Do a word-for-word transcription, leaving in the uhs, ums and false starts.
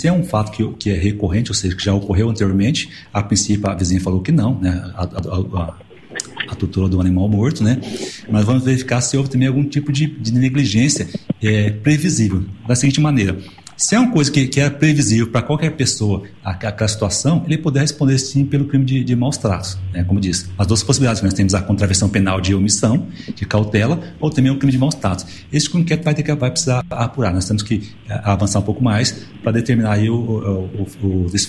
é um fato que, que é recorrente, ou seja, que já ocorreu anteriormente, a princípio a vizinha falou que não, né, a, a, a, a tutora do animal morto, né, mas vamos verificar se houve também algum tipo de, de negligência é, previsível, da seguinte maneira: se é uma coisa que, que é previsível para qualquer pessoa aquela situação, ele poder responder sim pelo crime de, de maus tratos, né? Como disse, as duas possibilidades, nós temos a contravenção penal de omissão, de cautela, ou também o crime de maus tratos. Esse que o inquérito vai, ter que, vai precisar apurar, nós temos que avançar um pouco mais para determinar aí o, o, o, o